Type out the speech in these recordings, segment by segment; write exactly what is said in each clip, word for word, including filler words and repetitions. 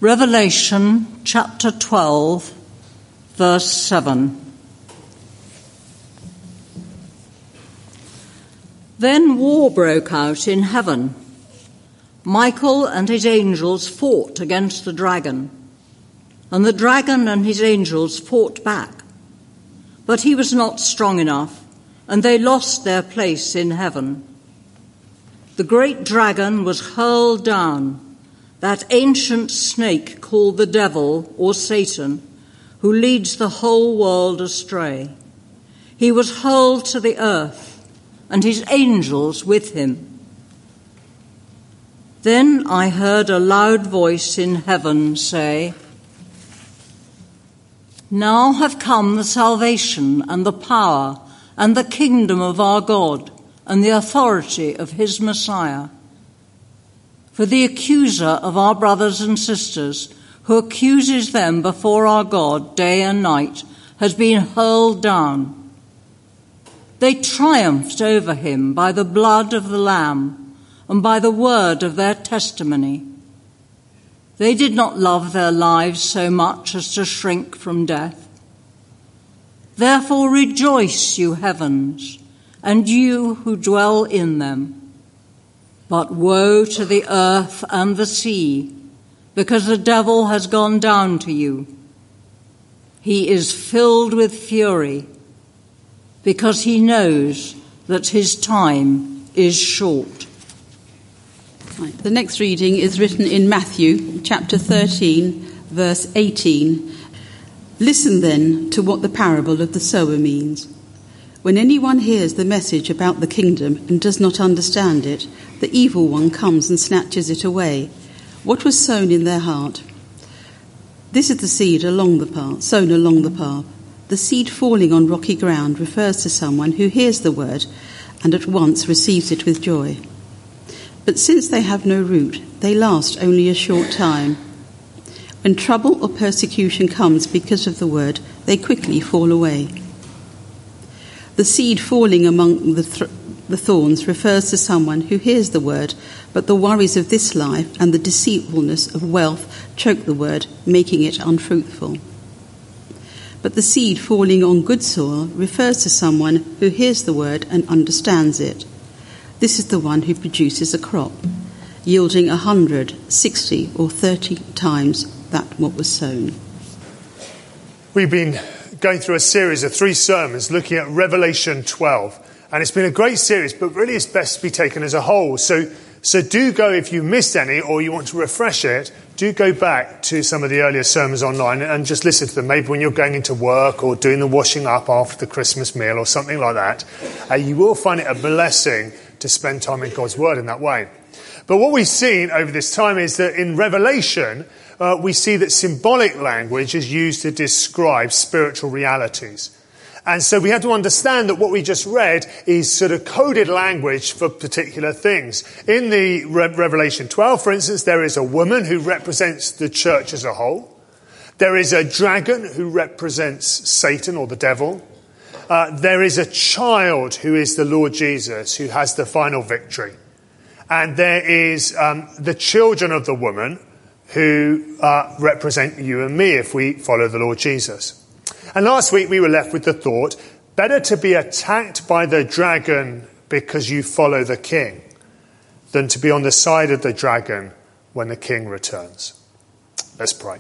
Revelation chapter twelve, verse seven. Then war broke out in heaven. Michael and his angels fought against the dragon, and the dragon and his angels fought back. But he was not strong enough, and they lost their place in heaven. The great dragon was hurled down, that ancient snake called the devil or Satan, who leads the whole world astray. He was hurled to the earth, and his angels with him. Then I heard a loud voice in heaven say, "Now have come the salvation and the power and the kingdom of our God and the authority of his Messiah. For the accuser of our brothers and sisters, who accuses them before our God day and night, has been hurled down. They triumphed over him by the blood of the Lamb and by the word of their testimony. They did not love their lives so much as to shrink from death. Therefore rejoice, you heavens, and you who dwell in them. But woe to the earth and the sea, because the devil has gone down to you. He is filled with fury, because he knows that his time is short." Right. The next reading is written in Matthew chapter thirteen, verse eighteen. "Listen then to what the parable of the sower means. When anyone hears the message about the kingdom and does not understand it, the evil one comes and snatches it away. What was sown in their heart? This is the seed along the path, sown along the path. The seed falling on rocky ground refers to someone who hears the word and at once receives it with joy. But since they have no root, they last only a short time. When trouble or persecution comes because of the word, they quickly fall away. The seed falling among the, th- the thorns refers to someone who hears the word, but the worries of this life and the deceitfulness of wealth choke the word, making it unfruitful. But the seed falling on good soil refers to someone who hears the word and understands it. This is the one who produces a crop, yielding a hundred, sixty, or thirty times that what was sown." We've been going through a series of three sermons looking at Revelation twelve. And it's been a great series, but really it's best to be taken as a whole. So so do go, if you missed any or you want to refresh it, do go back to some of the earlier sermons online and just listen to them. Maybe when you're going into work or doing the washing up after the Christmas meal or something like that. Uh, you will find it a blessing to spend time in God's word in that way. But what we've seen over this time is that in Revelation, uh, we see that symbolic language is used to describe spiritual realities. And so we have to understand that what we just read is sort of coded language for particular things. In the Re- Revelation twelve, for instance, there is a woman who represents the church as a whole. There is a dragon who represents Satan or the devil. Uh, there is a child who is the Lord Jesus, who has the final victory. And there is um, the children of the woman who uh, represent you and me if we follow the Lord Jesus. And last week we were left with the thought, better to be attacked by the dragon because you follow the king than to be on the side of the dragon when the king returns. Let's pray.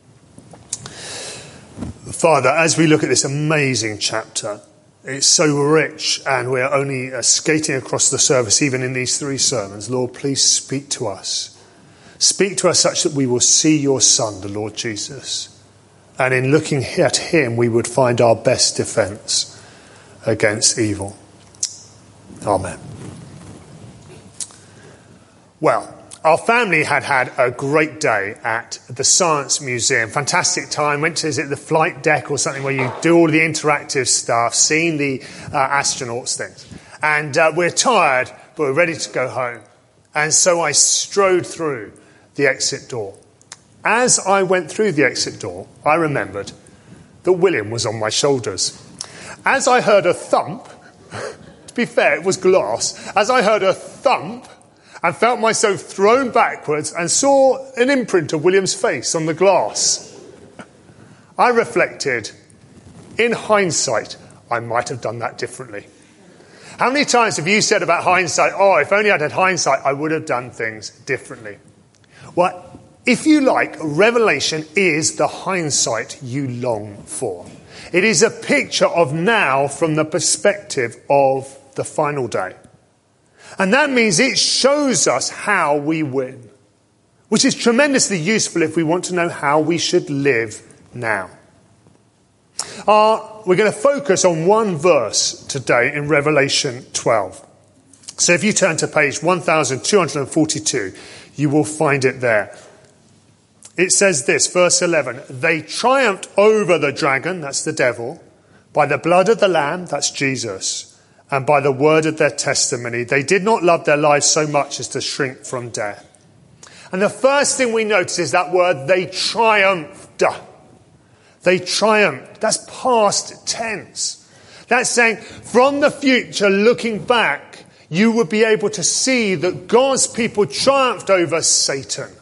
Father, as we look at this amazing chapter, it's so rich and we're only uh, skating across the surface even in these three sermons. Lord, please speak to us. Speak to us such that we will see your Son, the Lord Jesus. And in looking at him, we would find our best defence against evil. Amen. Well, our family had had a great day at the Science Museum. Fantastic time. Went to, is it the flight deck or something where you do all the interactive stuff, seeing the uh, astronauts things. And uh, we're tired, but we're ready to go home. And so I strode through the exit door. As I went through the exit door, I remembered that William was on my shoulders. As I heard a thump, to be fair, it was glass. As I heard a thump, and felt myself thrown backwards and saw an imprint of William's face on the glass. I reflected, in hindsight, I might have done that differently. How many times have you said about hindsight, oh, if only I'd had hindsight, I would have done things differently? Well, if you like, Revelation is the hindsight you long for. It is a picture of now from the perspective of the final day. And that means it shows us how we win, which is tremendously useful if we want to know how we should live now. Uh, we're going to focus on one verse today in Revelation twelve. So if you turn to page one thousand two hundred forty-two, you will find it there. It says this, verse eleven, they triumphed over the dragon, that's the devil, by the blood of the Lamb, that's Jesus, and by the word of their testimony. They did not love their lives so much as to shrink from death. And the first thing we notice is that word, they triumphed. They triumphed. That's past tense. That's saying from the future, looking back, you would be able to see that God's people triumphed over Satan.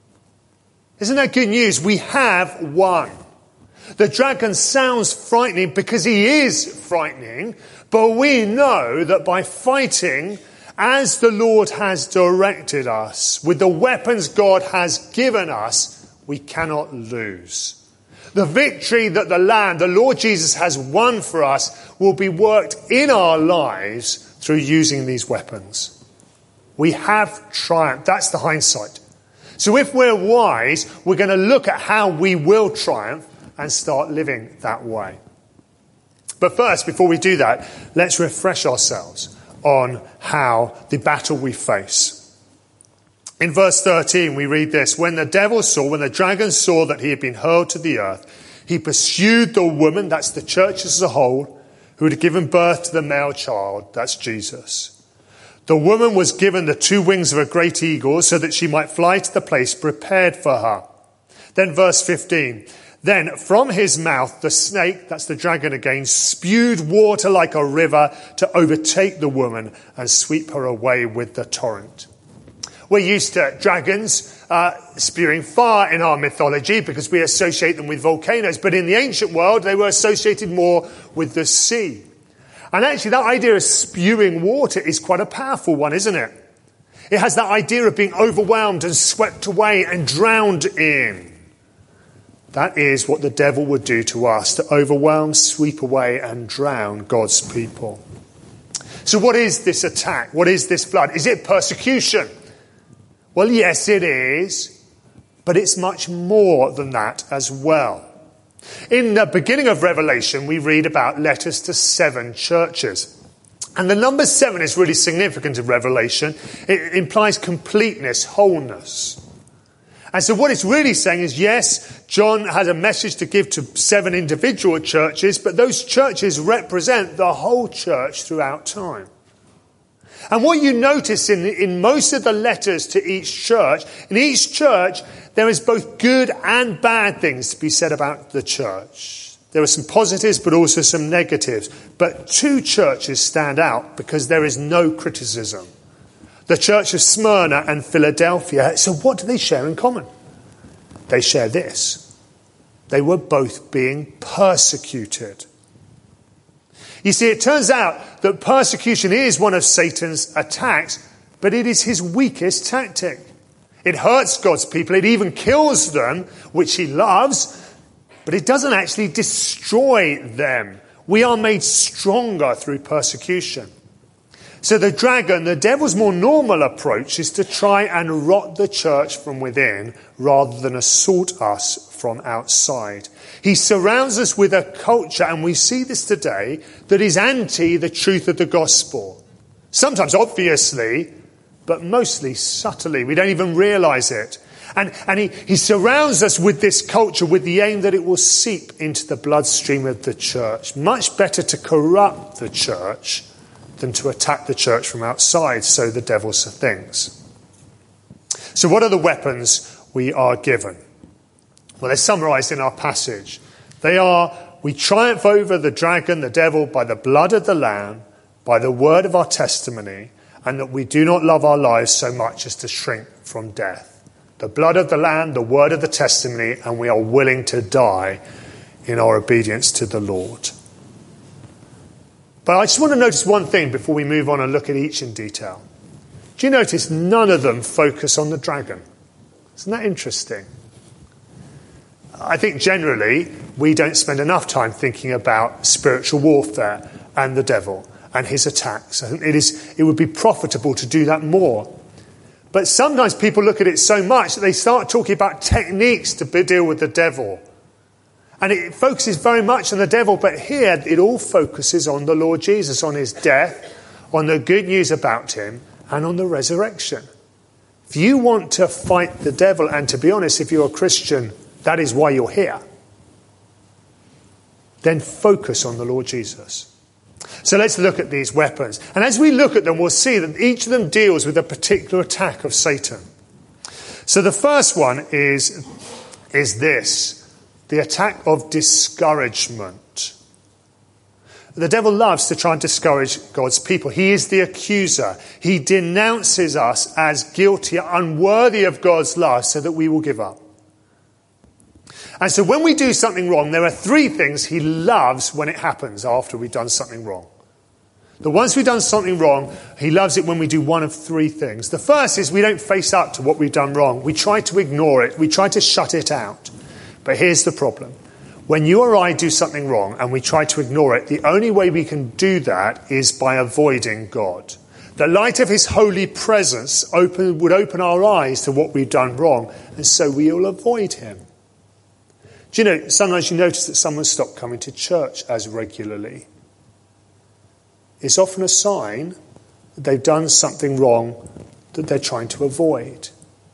Isn't that good news? We have won. The dragon sounds frightening because he is frightening, but we know that by fighting as the Lord has directed us, with the weapons God has given us, we cannot lose. The victory that the Lamb, the Lord Jesus, has won for us will be worked in our lives through using these weapons. We have triumphed. That's the hindsight. So if we're wise, we're going to look at how we will triumph and start living that way. But first, before we do that, let's refresh ourselves on how the battle we face. In verse thirteen, we read this, when the devil saw, when the dragon saw that he had been hurled to the earth, he pursued the woman, that's the church as a whole, who had given birth to the male child, that's Jesus. The woman was given the two wings of a great eagle so that she might fly to the place prepared for her. Then verse fifteen, then from his mouth the snake, that's the dragon again, spewed water like a river to overtake the woman and sweep her away with the torrent. We're used to dragons uh, spewing fire in our mythology because we associate them with volcanoes. But in the ancient world, they were associated more with the sea. And actually, that idea of spewing water is quite a powerful one, isn't it? It has that idea of being overwhelmed and swept away and drowned in. That is what the devil would do to us, to overwhelm, sweep away and drown God's people. So what is this attack? What is this flood? Is it persecution? Well, yes, it is, but it's much more than that as well. In the beginning of Revelation, we read about letters to seven churches. And the number seven is really significant in Revelation. It implies completeness, wholeness. And so what it's really saying is, yes, John has a message to give to seven individual churches, but those churches represent the whole church throughout time. And what you notice in, in most of the letters to each church, in each church, there is both good and bad things to be said about the church. There are some positives, but also some negatives. But two churches stand out because there is no criticism. The church of Smyrna and Philadelphia. So what do they share in common? They share this. They were both being persecuted. You see, it turns out that persecution is one of Satan's attacks, but it is his weakest tactic. It hurts God's people. It even kills them, which he loves, but it doesn't actually destroy them. We are made stronger through persecution. So the dragon, the devil's more normal approach is to try and rot the church from within rather than assault us from outside. He surrounds us with a culture, and we see this today, that is anti the truth of the gospel. Sometimes obviously, but mostly subtly. We don't even realize it. And, and he, he surrounds us with this culture with the aim that it will seep into the bloodstream of the church. Much better to corrupt the church than to attack the church from outside, so the devil thinks. So what are the weapons we are given? Well, they're summarized in our passage. They are, we triumph over the dragon, the devil, by the blood of the Lamb, by the word of our testimony, and that we do not love our lives so much as to shrink from death. The blood of the Lamb, the word of the testimony, and we are willing to die in our obedience to the Lord. But I just want to notice one thing before we move on and look at each in detail. Do you notice none of them focus on the dragon? Isn't that interesting? I think generally we don't spend enough time thinking about spiritual warfare and the devil and his attacks. I think it is, it would be profitable to do that more. But sometimes people look at it so much that they start talking about techniques to deal with the devil. And it focuses very much on the devil, but here it all focuses on the Lord Jesus, on his death, on the good news about him, and on the resurrection. If you want to fight the devil, and to be honest, if you're a Christian, that is why you're here, then focus on the Lord Jesus. So let's look at these weapons. And as we look at them, we'll see that each of them deals with a particular attack of Satan. So the first one is, is this. The attack of discouragement. The devil loves to try and discourage God's people. He is the accuser. He denounces us as guilty, unworthy of God's love, so that we will give up. And so when we do something wrong, there are three things he loves when it happens after we've done something wrong. The once we've done something wrong, he loves it when we do one of three things. The first is we don't face up to what we've done wrong. We try to ignore it. We try to shut it out. But here's the problem. When you or I do something wrong and we try to ignore it, the only way we can do that is by avoiding God. The light of his holy presence open, would open our eyes to what we've done wrong, and so we will avoid him. Do you know, sometimes you notice that someone stopped coming to church as regularly. It's often a sign that they've done something wrong that they're trying to avoid.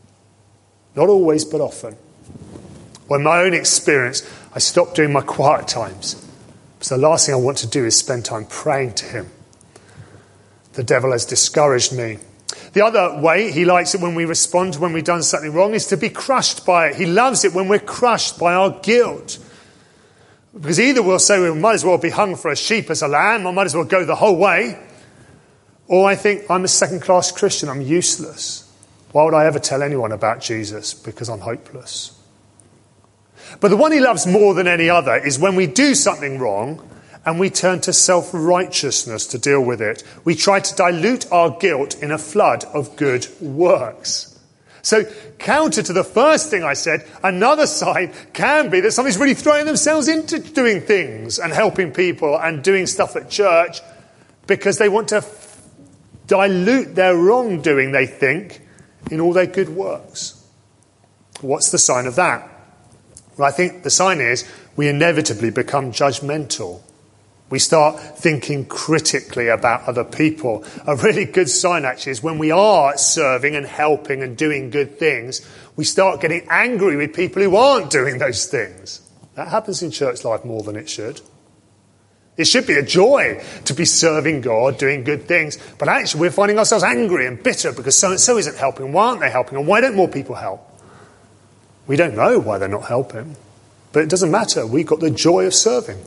Not always, but often. Well, in my own experience, I stopped doing my quiet times. Because the last thing I want to do is spend time praying to him. The devil has discouraged me. The other way he likes it when we respond when we've done something wrong is to be crushed by it. He loves it when we're crushed by our guilt. Because either we'll say we might as well be hung for a sheep as a lamb, I might as well go the whole way. Or I think I'm a second-class Christian, I'm useless. Why would I ever tell anyone about Jesus? Because I'm hopeless. But the one he loves more than any other is when we do something wrong and we turn to self-righteousness to deal with it. We try to dilute our guilt in a flood of good works. So counter to the first thing I said, another side can be that somebody's really throwing themselves into doing things and helping people and doing stuff at church because they want to f- dilute their wrongdoing, they think, in all their good works. What's the sign of that? Well, I think the sign is we inevitably become judgmental. We start thinking critically about other people. A really good sign, actually, is when we are serving and helping and doing good things, we start getting angry with people who aren't doing those things. That happens in church life more than it should. It should be a joy to be serving God, doing good things. But actually, we're finding ourselves angry and bitter because so-and-so isn't helping. Why aren't they helping? And why don't more people help? We don't know why they're not helping. But it doesn't matter. We've got the joy of serving.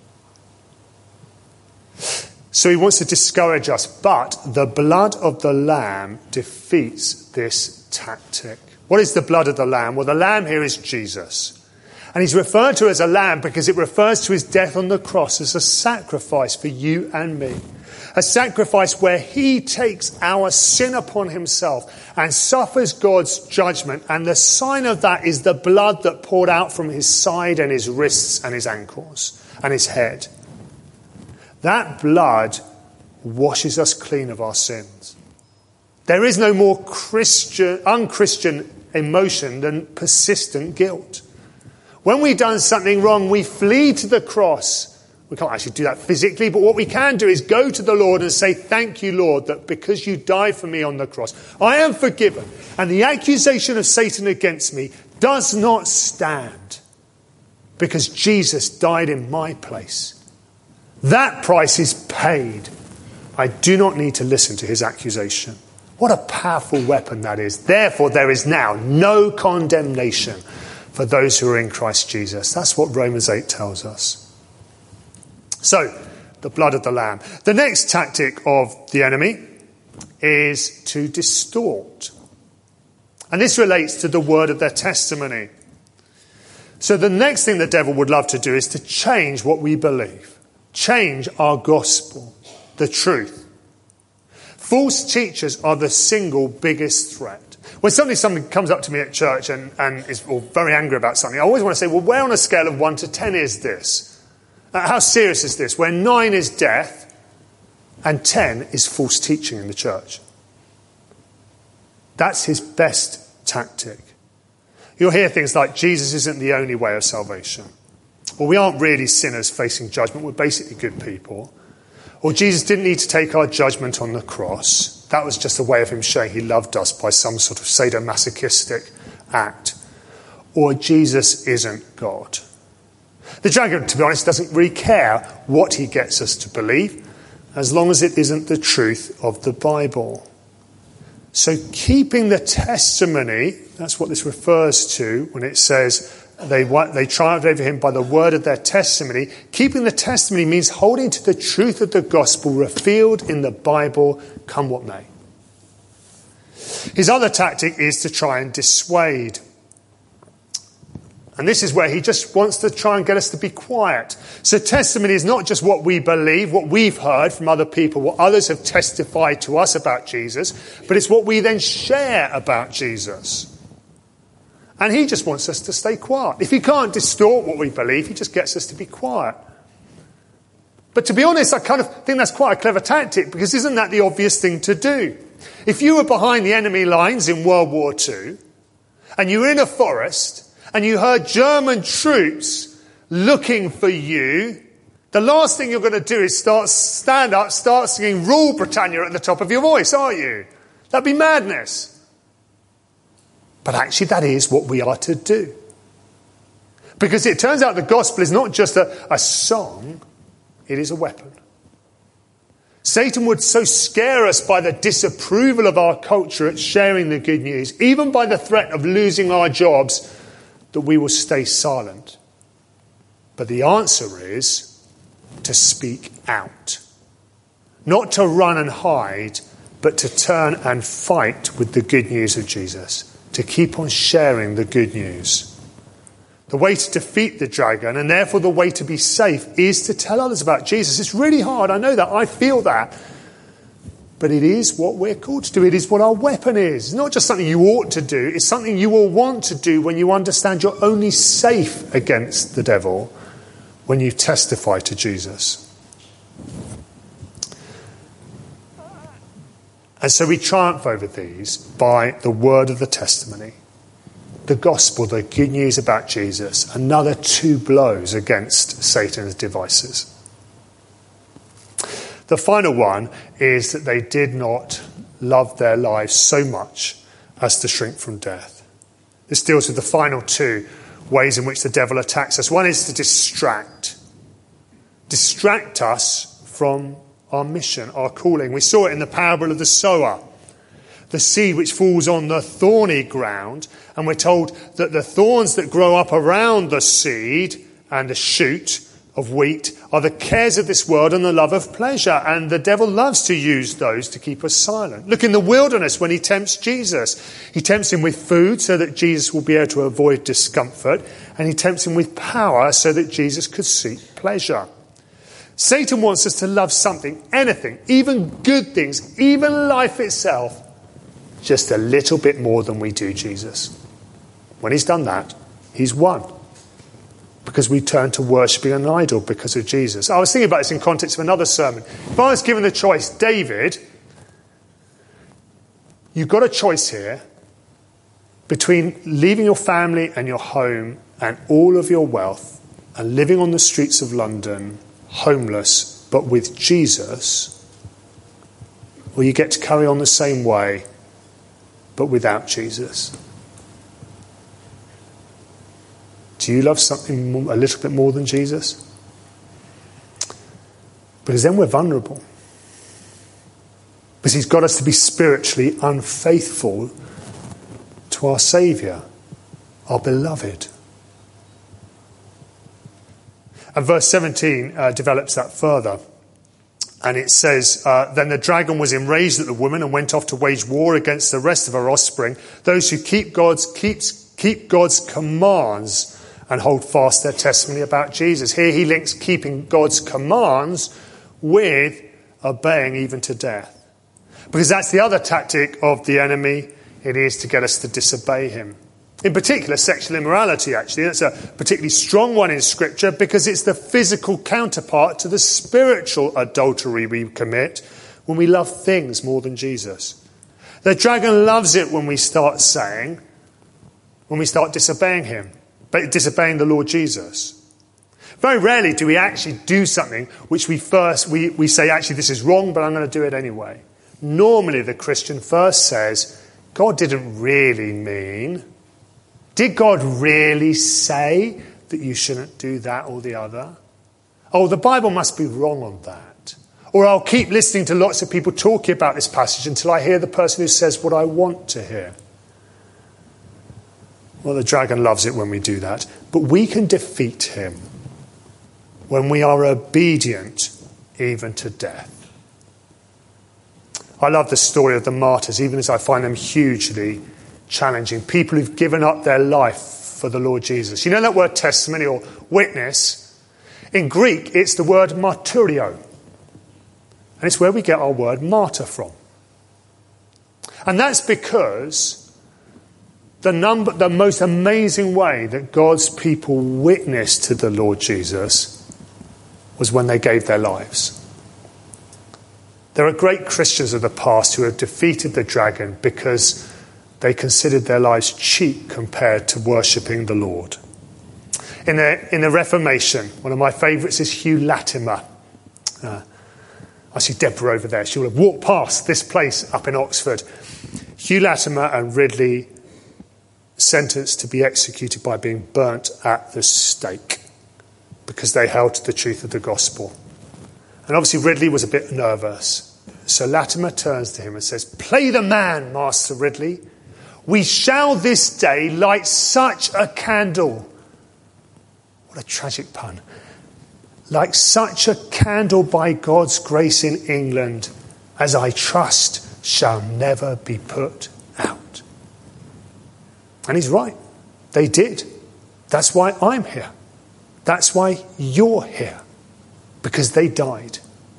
So he wants to discourage us. But the blood of the Lamb defeats this tactic. What is the blood of the Lamb? Well, the Lamb here is Jesus. And he's referred to as a lamb because it refers to his death on the cross as a sacrifice for you and me. A sacrifice where he takes our sin upon himself and suffers God's judgment. And the sign of that is the blood that poured out from his side and his wrists and his ankles and his head. That blood washes us clean of our sins. There is no more Christian, unchristian emotion than persistent guilt. When we've done something wrong, we flee to the cross. We can't actually do that physically, but what we can do is go to the Lord and say, thank you, Lord, that because you died for me on the cross, I am forgiven. And the accusation of Satan against me does not stand because Jesus died in my place. That price is paid. I do not need to listen to his accusation. What a powerful weapon that is. Therefore, there is now no condemnation for those who are in Christ Jesus. That's what Romans eight tells us. So, the blood of the Lamb. The next tactic of the enemy is to distort. And this relates to the word of their testimony. So the next thing the devil would love to do is to change what we believe. Change our gospel, the truth. False teachers are the single biggest threat. When suddenly somebody comes up to me at church and, and is or very angry about something, I always want to say, well, where on a scale of one to ten is this? Uh, how serious is this? Where nine is death and ten is false teaching in the church. That's his best tactic. You'll hear things like, Jesus isn't the only way of salvation. Or we aren't really sinners facing judgment, we're basically good people. Or Jesus didn't need to take our judgment on the cross. That was just a way of him showing he loved us by some sort of sadomasochistic act. Or Jesus isn't God. The dragon, to be honest, doesn't really care what he gets us to believe, as long as it isn't the truth of the Bible. So keeping the testimony, that's what this refers to when it says they they triumphed over him by the word of their testimony. Keeping the testimony means holding to the truth of the gospel revealed in the Bible, come what may. His other tactic is to try and dissuade. And this is where he just wants to try and get us to be quiet. So testimony is not just what we believe, what we've heard from other people, what others have testified to us about Jesus, but it's what we then share about Jesus. And he just wants us to stay quiet. If he can't distort what we believe, he just gets us to be quiet. But to be honest, I kind of think that's quite a clever tactic, because isn't that the obvious thing to do? If you were behind the enemy lines in World War Two, and you were in a forest, and you heard German troops looking for you, the last thing you're going to do is start stand up, start singing Rule Britannia at the top of your voice, aren't you? That'd be madness. But actually that is what we are to do. Because it turns out the gospel is not just a, a song, it is a weapon. Satan would so scare us by the disapproval of our culture at sharing the good news, even by the threat of losing our jobs, that we will stay silent. But the answer is to speak out. Not to run and hide, but to turn and fight with the good news of Jesus. To keep on sharing the good news. The way to defeat the dragon, and therefore the way to be safe, is to tell others about Jesus. It's really hard, I know that, I feel that. But it is what we're called to do. It is what our weapon is. It's not just something you ought to do. It's something you will want to do when you understand you're only safe against the devil when you testify to Jesus. And so we triumph over these by the word of the testimony. The gospel, the good news about Jesus. Another two blows against Satan's devices. The final one is that they did not love their lives so much as to shrink from death. This deals with the final two ways in which the devil attacks us. One is to distract. Distract us from our mission, our calling. We saw it in the parable of the sower. The seed which falls on the thorny ground, and we're told that the thorns that grow up around the seed and the shoot of wheat are the cares of this world and the love of pleasure. And the devil loves to use those to keep us silent. Look in the wilderness when he tempts Jesus. He tempts him with food so that Jesus will be able to avoid discomfort. And he tempts him with power so that Jesus could seek pleasure. Satan wants us to love something, anything, even good things, even life itself, just a little bit more than we do Jesus. When he's done that, he's won. Because we turn to worshipping an idol because of Jesus. I was thinking about this in context of another sermon. If I was given the choice, David, you've got a choice here between leaving your family and your home and all of your wealth and living on the streets of London, homeless, but with Jesus, or you get to carry on the same way, but without Jesus. Do you love something more, a little bit more than Jesus? Because then we're vulnerable. Because he's got us to be spiritually unfaithful to our Saviour, our beloved. And verse seventeen uh, develops that further. And it says, uh, then the dragon was enraged at the woman and went off to wage war against the rest of her offspring, those who keep God's, keeps, keep God's commands and hold fast their testimony about Jesus. Here he links keeping God's commands with obeying even to death. Because that's the other tactic of the enemy. It is to get us to disobey him. In particular, sexual immorality, actually. That's a particularly strong one in Scripture because it's the physical counterpart to the spiritual adultery we commit when we love things more than Jesus. The dragon loves it when we start saying, when we start disobeying him, but disobeying the Lord Jesus. Very rarely do we actually do something which we first, we, we say, actually, this is wrong, but I'm going to do it anyway. Normally, the Christian first says, God didn't really mean... Did God really say that you shouldn't do that or the other? Oh, the Bible must be wrong on that. Or I'll keep listening to lots of people talking about this passage until I hear the person who says what I want to hear. Well, the dragon loves it when we do that. But we can defeat him when we are obedient even to death. I love the story of the martyrs, even as I find them hugely challenging. People who've given up their life for the Lord Jesus. You know that word testimony or witness? In Greek, it's the word martyrio. And it's where we get our word martyr from. And that's because the number, the most amazing way that God's people witnessed to the Lord Jesus was when they gave their lives. There are great Christians of the past who have defeated the dragon because they considered their lives cheap compared to worshipping the Lord. In the, in the Reformation, one of my favourites is Hugh Latimer. Uh, I see Deborah over there. She will have walked past this place up in Oxford. Hugh Latimer and Ridley sentenced to be executed by being burnt at the stake because they held to the truth of the gospel. And obviously Ridley was a bit nervous. So Latimer turns to him and says, "Play the man, Master Ridley. We shall this day light such a candle." What a tragic pun. "Like such a candle by God's grace in England, as I trust shall never be put out." And he's right. They did. That's why I'm here. That's why you're here. Because they died.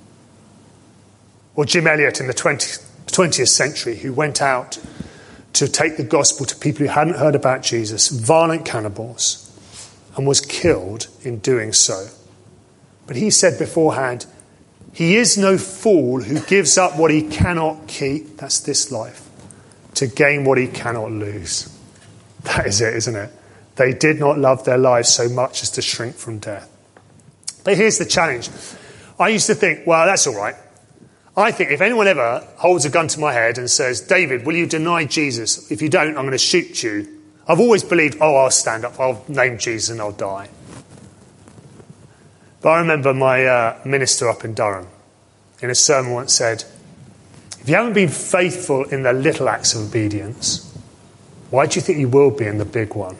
Or Jim Elliot in the twentieth century, who went out to take the gospel to people who hadn't heard about Jesus, violent cannibals, and was killed in doing so. But he said beforehand, he is no fool who gives up what he cannot keep, that's this life, to gain what he cannot lose. That is it, isn't it? They did not love their lives so much as to shrink from death. But here's the challenge. I used to think, well, that's all right. I think if anyone ever holds a gun to my head and says, "David, will you deny Jesus? If you don't, I'm going to shoot you." I've always believed, oh, I'll stand up, I'll name Jesus and I'll die. But I remember my uh, minister up in Durham in a sermon once said, "If you haven't been faithful in the little acts of obedience, why do you think you will be in the big one?"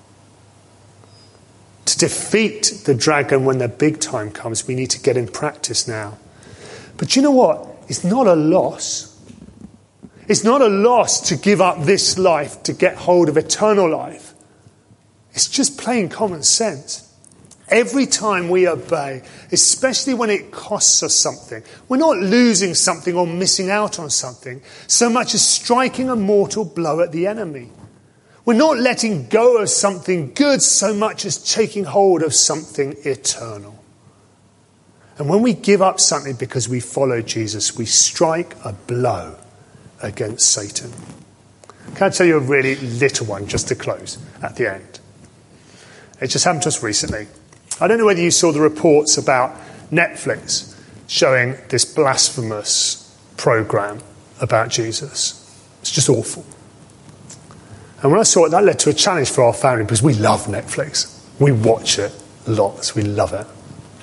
To defeat the dragon when the big time comes, we need to get in practice now. But you know what? It's not a loss. It's not a loss to give up this life to get hold of eternal life. It's just plain common sense. Every time we obey, especially when it costs us something, we're not losing something or missing out on something so much as striking a mortal blow at the enemy. We're not letting go of something good so much as taking hold of something eternal. And when we give up something because we follow Jesus, we strike a blow against Satan. Can I tell you a really little one just to close at the end? It just happened to us recently. I don't know whether you saw the reports about Netflix showing this blasphemous program about Jesus. It's just awful. And when I saw it, that led to a challenge for our family because we love Netflix. We watch it lots. We love it.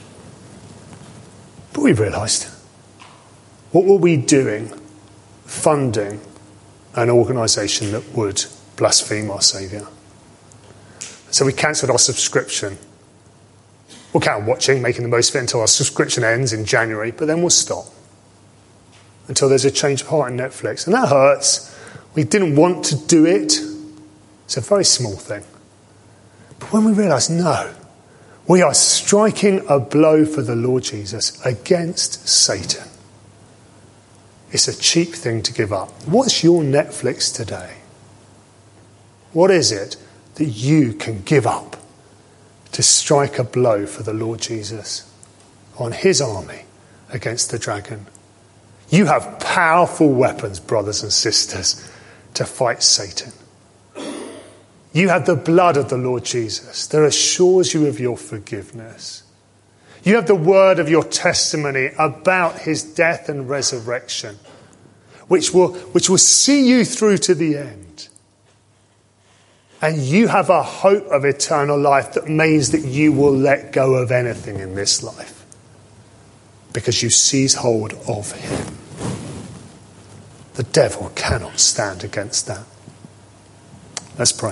But we realised, what were we doing funding an organisation that would blaspheme our Saviour? So we cancelled our subscription We'll carry on watching, making the most of it until our subscription ends in January, but then we'll stop until there's a change of heart in Netflix. And that hurts. We didn't want to do it. It's a very small thing. But when we realise, no, we are striking a blow for the Lord Jesus against Satan. It's a cheap thing to give up. What's your Netflix today? What is it that you can give up to strike a blow for the Lord Jesus on his army against the dragon? You have powerful weapons, brothers and sisters, to fight Satan. You have the blood of the Lord Jesus that assures you of your forgiveness. You have the word of your testimony about his death and resurrection, which will, which will see you through to the end. And you have a hope of eternal life that means that you will let go of anything in this life because you seize hold of him. The devil cannot stand against that. Let's pray.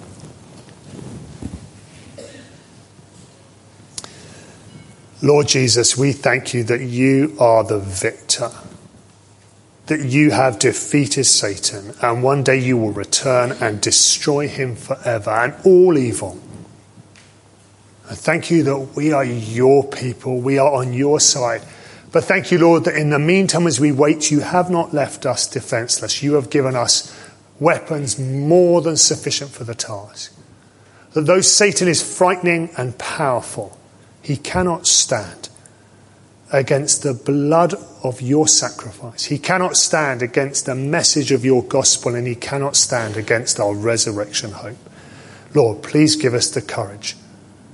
Lord Jesus, we thank you that you are the victor, that you have defeated Satan, and one day you will return and destroy him forever and all evil. And thank you that we are your people, we are on your side. But thank you, Lord, that in the meantime as we wait, you have not left us defenseless. You have given us weapons more than sufficient for the task. That though Satan is frightening and powerful, he cannot stand against the blood of your sacrifice. He cannot stand against the message of your gospel, and he cannot stand against our resurrection hope. Lord, please give us the courage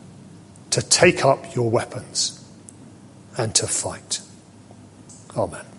to take up your weapons and to fight. Amen.